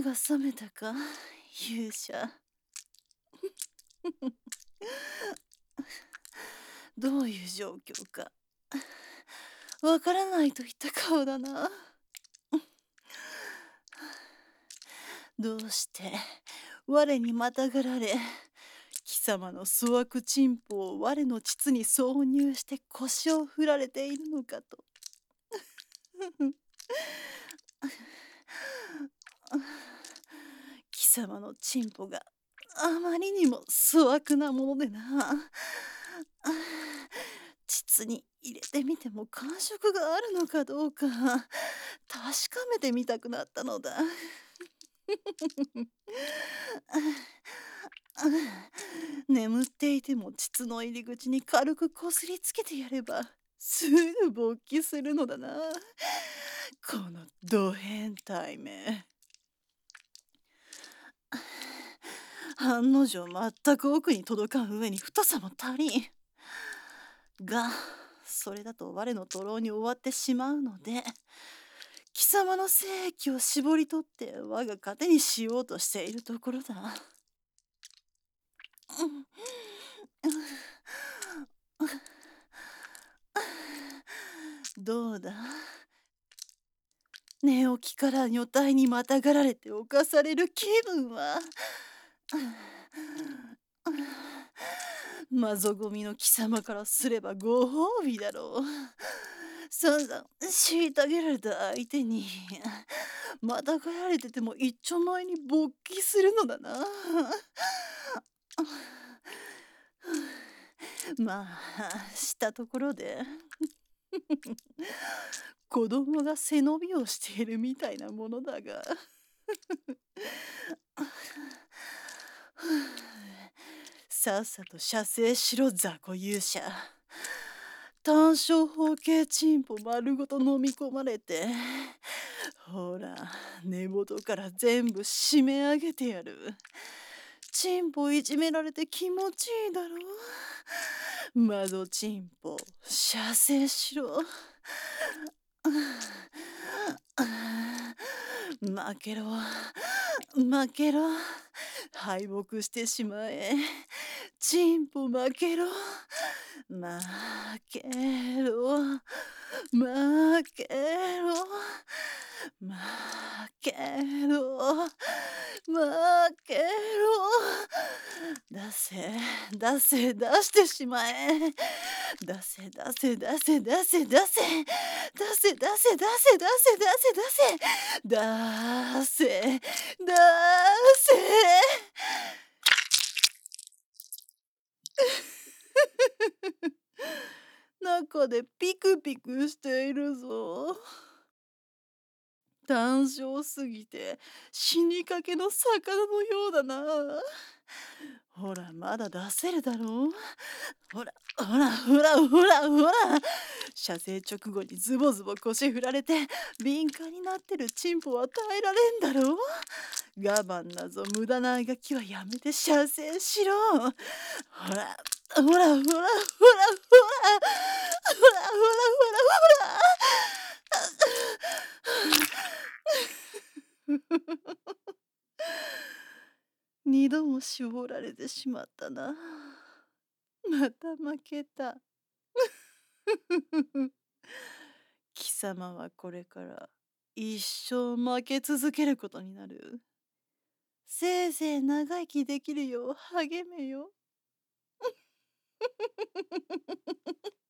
目が覚めたか、勇者。どういう状況か。わからないといった顔だな。どうして我にまたがられ、貴様の粗悪チンポを我の膣に挿入して腰を振られているのかと。貴様のチンポがあまりにも粗悪なものでな。膣に入れてみても感触があるのかどうか確かめてみたくなったのだ。眠っていても膣の入り口に軽くこすりつけてやればすぐ勃起するのだな。このド変態め。案の定全く奥に届かん上に太さも足りん。がそれだと我の徒労に終わってしまうので、貴様の精液を絞り取って我が糧にしようとしているところだ。どうだ、寝起きから女体にまたがられて侵される気分は。マゾゴミの貴様からすればご褒美だろう。散々虐げられた相手にまたがられてても一丁前に勃起するのだな。まあしたところで子供が背伸びをしているみたいなものだが。さっさと射精しろ雑魚勇者。単小方形チンポ丸ごと飲み込まれて、ほら根元から全部締め上げてやる。チンポいじめられて気持ちいいだろう。窓チンポ射精しろ。負けろ負けろ、敗北してしまえ。チンポ負けろ負けろ負けろ負けろ負けろ、出せ出せ出してしまえ。出せ出せ出せ出せ出せ出せ出せ出せ出せ出せ出せ出せ出せ。中でピクピクしているぞ。単小すぎて死にかけの魚のようだな。ほらまだ出せるだろう。ほらほらほらほらほら。射精直後にズボズボ腰振られて敏感になってるチンポは耐えられんだろう。我慢なぞ無駄なあがきはやめて射精しろ。ほらほらほらほらほらほらほらほらほらほら。二度も絞られてしまったな。また負けた。貴様はこれから一生負け続けることになる。せいぜい長生きできるよう励めよ。